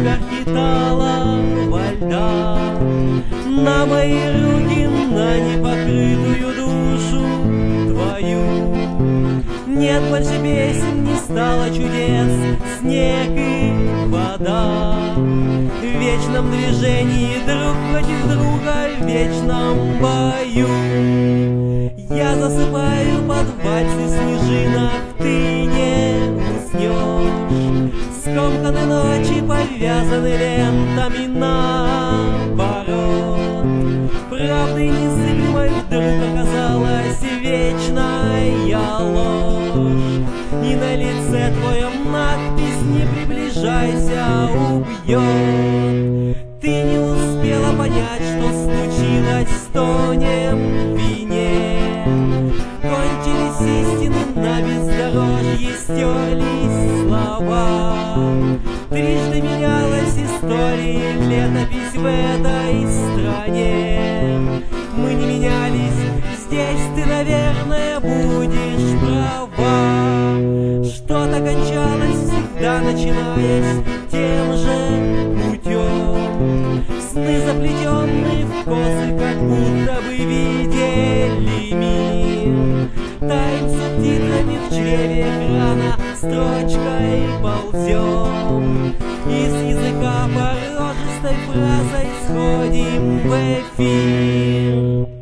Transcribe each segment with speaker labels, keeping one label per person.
Speaker 1: искорки талого льда на мои руки, на непокрытую душу твою. Нет больше песен, не стало чудес, снег и вода. В вечном движении друг против друга, в вечном бою. Я засыпаю под вальсы снежинок, ты не уснешь. Скомканы ночи повязаны лентами наоборот. Правдой незыблемой вдруг оказалась вечная ложь. И на лице твоем надпись «Не приближайся, убьет». Ты не успела понять, что случилось, стонем в вине. Кончились истины на бездорожье, стерлись слова. Трижды менялась история, летопись в этой стране. Мы не менялись, здесь ты, наверное, будешь права. Что-то кончалось, всегда начинаясь тем же путем. Сны, заплетенные в косы, как будто бы видели мир. Таем субтитрами в чреве экрана строчкой ползем. Из языка порожистой фразой сходим в эфир.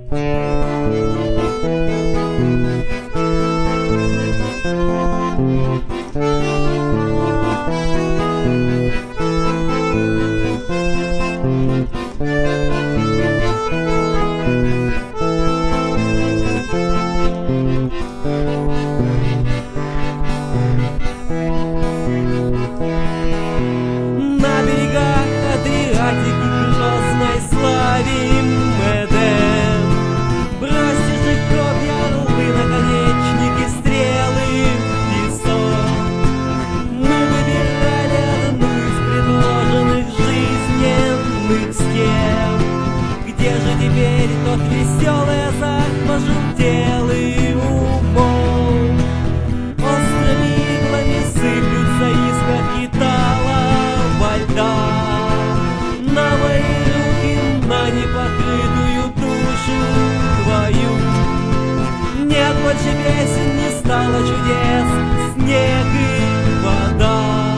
Speaker 1: На берегах Адриатики грозной славим Эдем. Бросьте же копья, орлы, наконечники, стрелы в песок. Мы выбирали одну из предложенных жизненных схем. Где же теперь тот веселый азарт пожелтелый умом? Острыми иглами сыплются искорки талого льда на мои руки, на непокрытую душу твою. Нет больше песен, не стало чудес, снег и вода.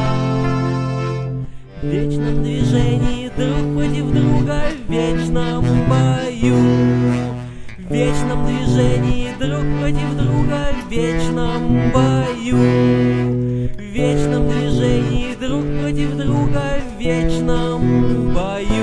Speaker 1: В вечном движении друг против друга, в вечном бою. В вечном движении друг против друга, в вечном бою. В вечном движении друг против друга, в вечном бою.